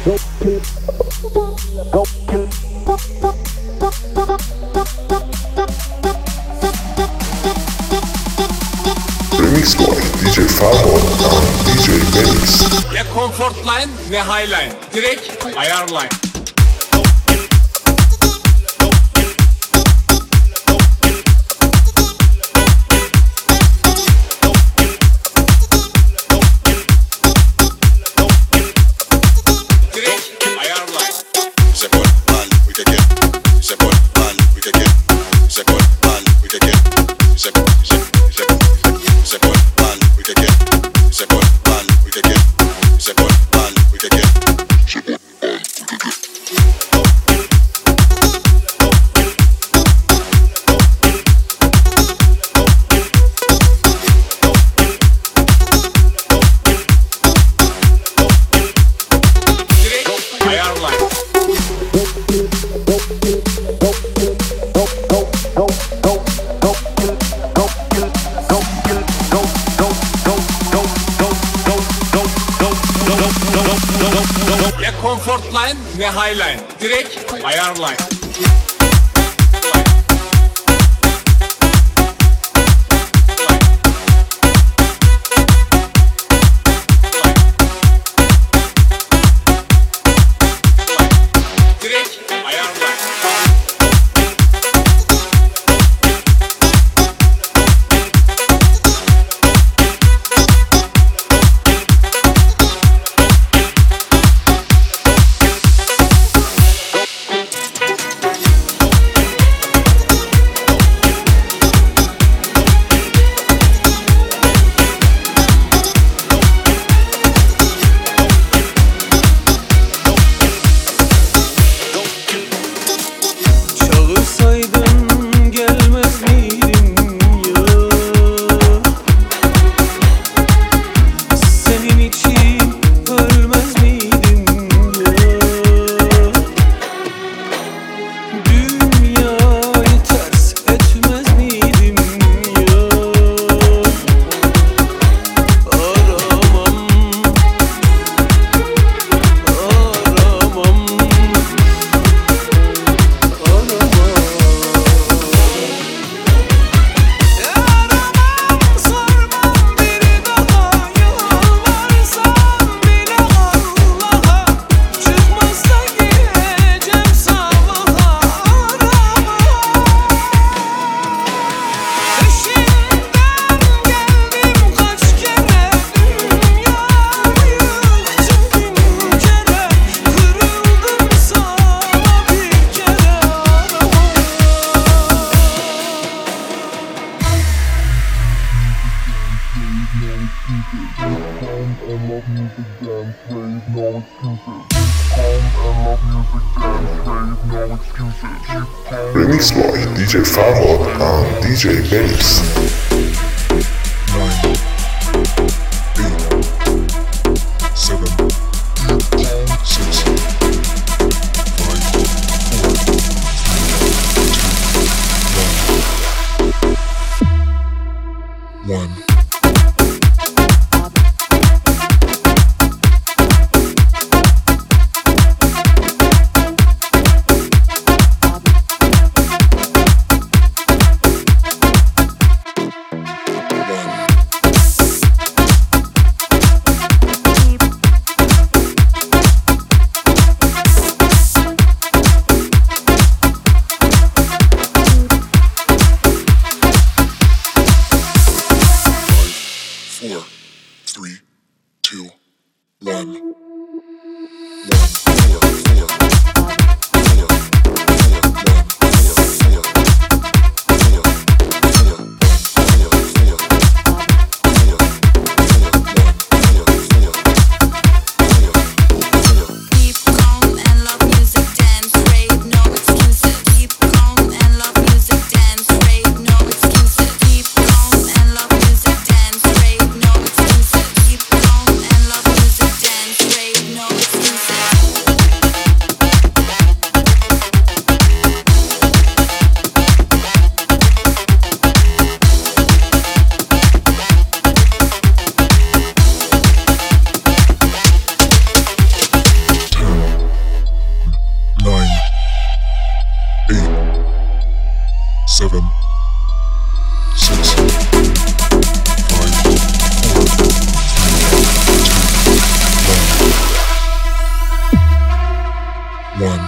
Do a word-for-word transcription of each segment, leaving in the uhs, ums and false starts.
Remix by D J Farhad and D J Benix. Ne comfort line ne high line, direkt ayar line. Ne comfort line ne high line, direkt ayar line. Remix by D J Farhad and D J Benix. Dance one.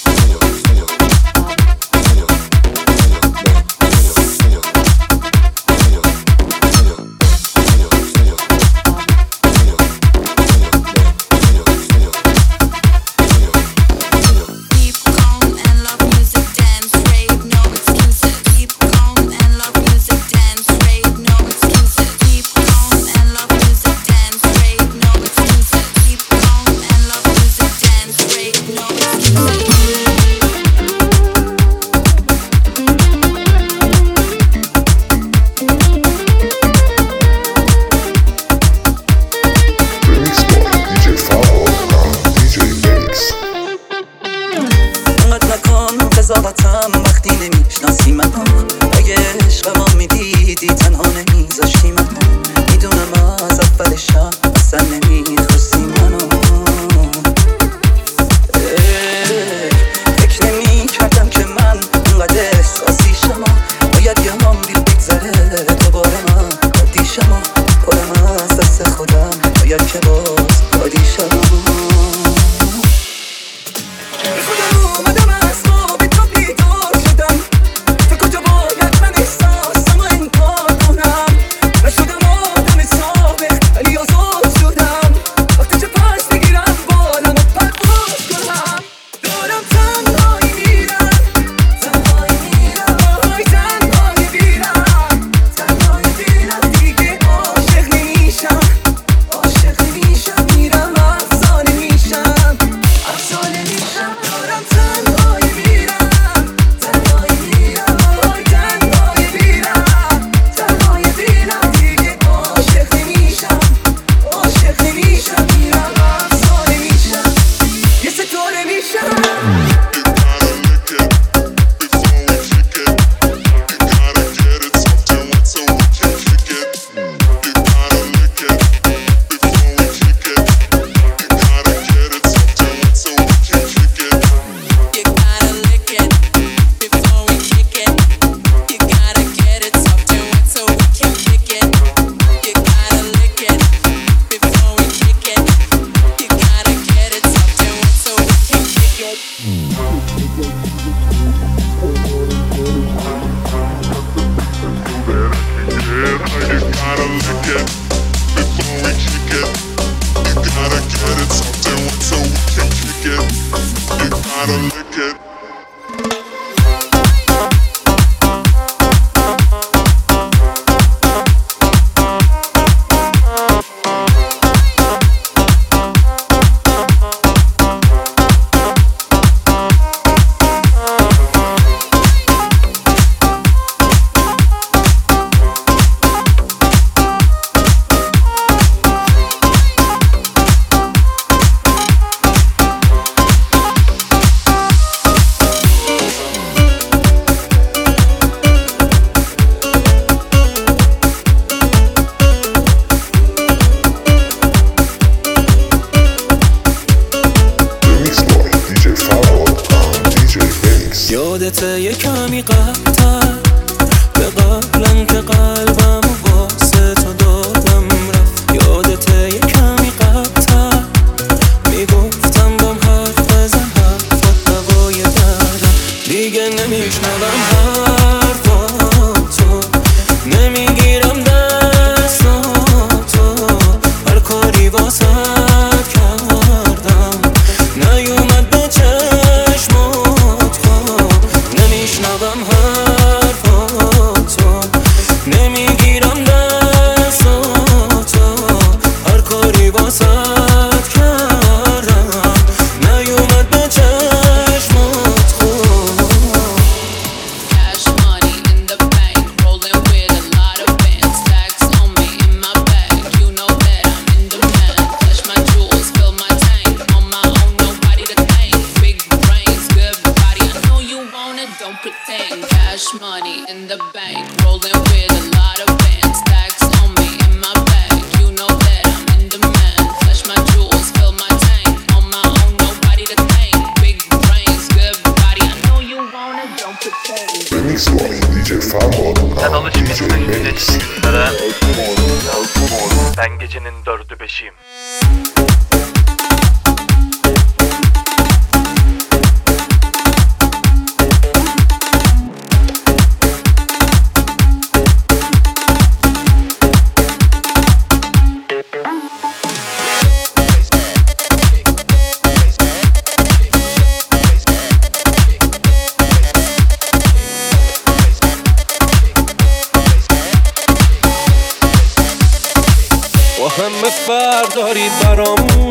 قضاوتم وقتی نمیشناسی منو، اگه عشقمو میدیدی تنها نمیذاشتی منو، میدونم از اول شب اصلا نمیخواستی منو. فکر نمیکردم که من اینقدر احساسی شما، باید یه هم بیل بگذره دوباره من عادی شما، پرم از دست خودم باید که باز عادی شما. یادته یه کمی قبل‌تر به قبلن که قلبم واسه تو دادم رفت. یادته یه کمی قبل‌تر میگفتم بام حرف بزن، حرفات دوای دردم. دیگه نمیشنوم حرفاتو، نمیگیرم دستاتو، هر کاری واسه کردم نیومد به چشمات. نمیشنوم حرفاتو، نمیگیرم دستاتو، هر کاری واسط کردم نیومد به چشمات خوب. Cash money in the bank, rolling with a lot of bands, stacks on me in my bag, you know that I'm in demand. Flush my jewels, fill my tank, on my own, nobody to thank. Big brains, good body, I know you want it, don't pretend. Cash money in the bank, rolling with a lot of bands, stacks on me in my bag, you know that I'm in demand. Flush my jewels, fill my tank, on my own, nobody to thank. Big brains, good body, I know you want it, don't pretend. Remix by دی جی Farhad Sen and دی جی alışmışsın Benix. güneşin günlere. Ben gecenin dördü beşiyim. برداری برام،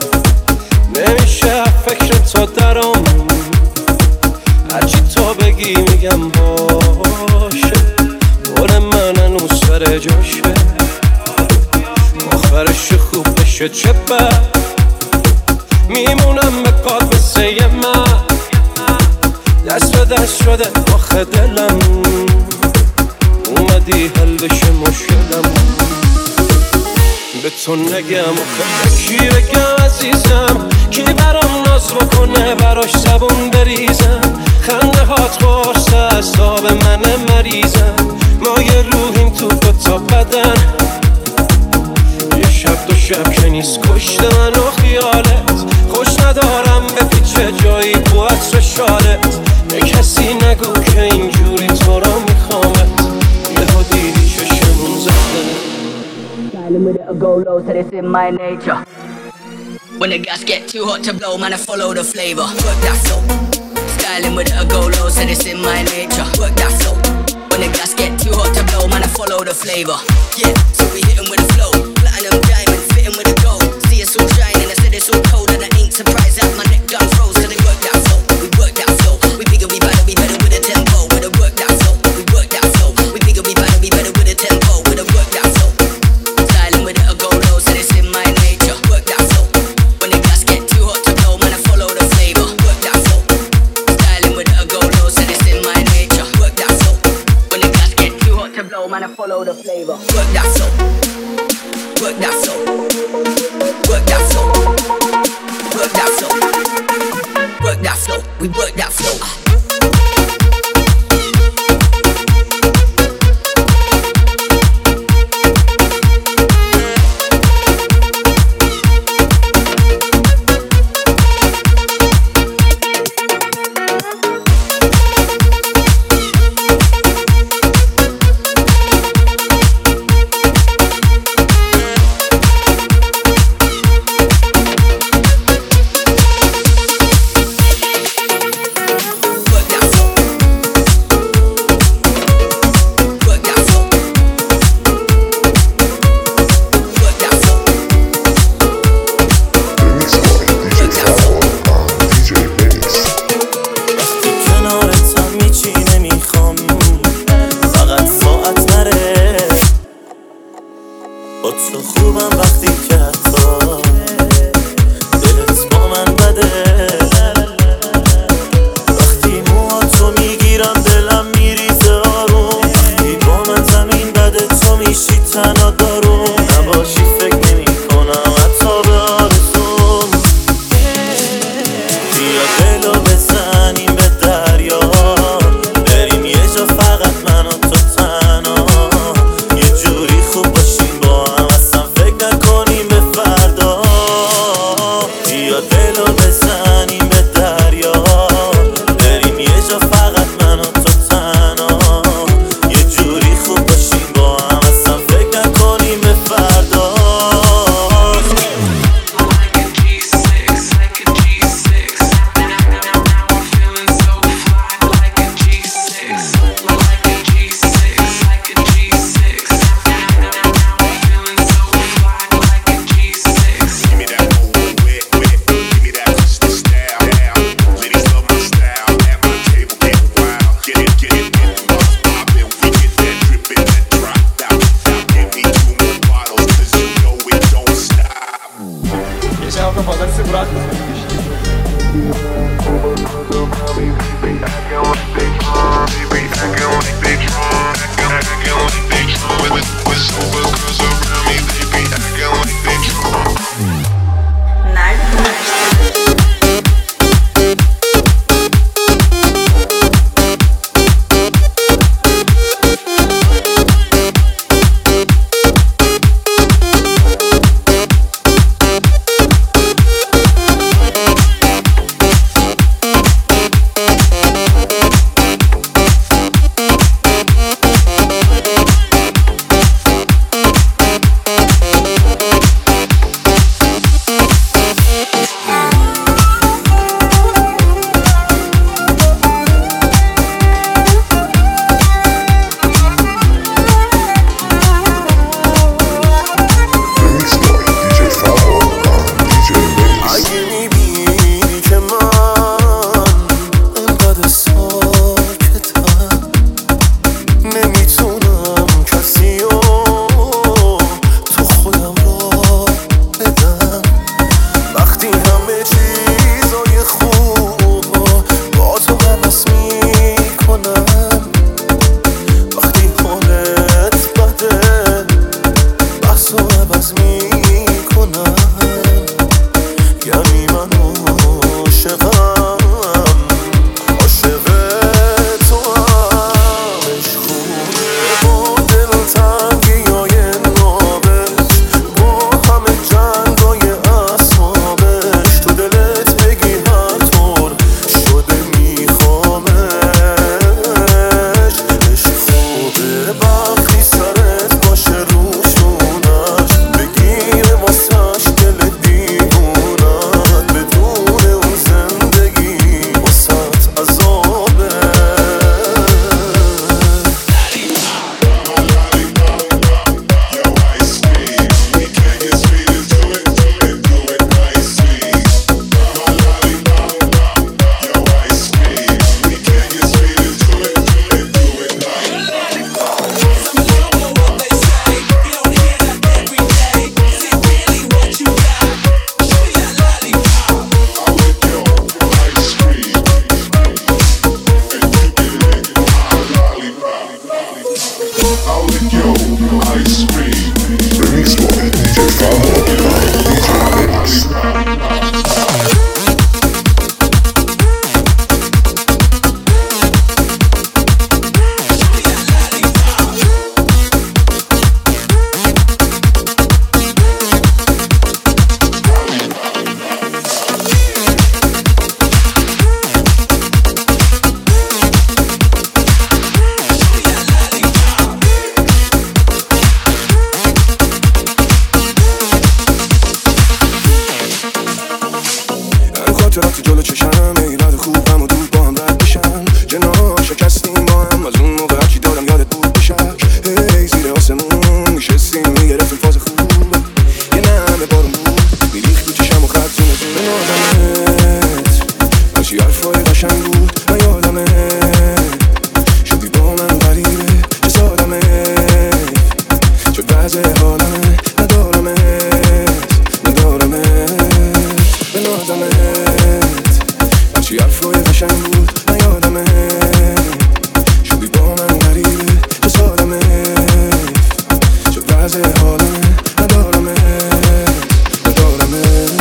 نمیشه فکر تو درام، هرچی تو بگی میگم باشه، بار من هنوز سر جاشه، آخرش خوب بشه چه بد، میمونم به قاد مثل من، دست به دست شده آخه دلم، اومدی حل بشه مشکلم، به تو نگم آخه کی بگم عزیزم، کی برام ناز بکنه براش زبون بریزم، خنده هات قرصه از تاب من مریضم، ما یه روحیم تو دوتا بدن، یه شب دو شب که نیست کشته من و خیالت، خوش ندارم به پیچه جایی تو عطر شالت، به کسی نگو که اینجوری تو را میخوامت، یه ها دیدی چشمون زده. Styling with it, I go low, so this in my nature. When the gas get too hot to blow, man, I follow the flavor. Work that flow. Styling with it, I go low, so this in my nature. Work that flow. When the gas get too hot to blow, man, I follow the flavor. Yeah, so we hit 'em with the flow. Platinum diamond, fitting with the gold. See it's all shining, I said it's all cold, and I ain't surprised that my neck done froze. So they work that flow, we work that flow. We bigger, we better, we better with a tempo. With a work that flow, we work that flow. We bigger, we better, we better with a tempo. With a work that flow. Styling with it, I go low, so this in my nature. Work that flow. When the gas get too hot to blow, man, I follow the flavor. Work that flow. Styling with it, I go low, so this in my nature. Work that flow. When the gas get too hot to blow, man, I follow the flavor. Work that flow. Work that flow. Work that flow. Work that flow. Work that flow. We work that flow. یعنی من عاشقم عاشق تو هم عشق خوبه با دلتنگی های نابش با همه جنگای اصحابش تو دلت بگی هر طور شده میخوامش عشق خوبه وقتی سرت باشه روشونش بگیره واسش دل دیوونت بدون اون زندگی واسط عذابه Remix by D J Farhad and D J Benix. خاطرات جلو چشم ایراد خوبم و دود با هم رد بشن جنا شکستیم با هم از اون موقع هرچی دادم یادت بود بشک هی زیر آسمون میشستیم میگرفتیم فاز خوبه یه نمه بارون بود میریخت تو چشم و خط زونه زونه یادمت هرچی حرفای قشنگ بود من یادمت شدی با من غریبه چه سادمت شد وضع حالمه ندارمت ندارمت بنادمت هرچی حرفای قشنگ بود من یادمت شدی با من غریبه چه سادمت شد وضع حالمه ندارمت ندارمت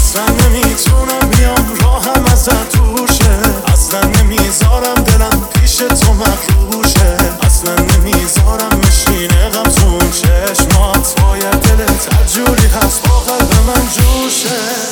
اصلا نمیتونم بیام راهم ازت دوشه اصلا نمیذارم دلم پیش پیش تو مغروشه، اصلا نمیذارم مشینه غم تون چشمات، باید دلت عجوری هست با قلب من جوشه.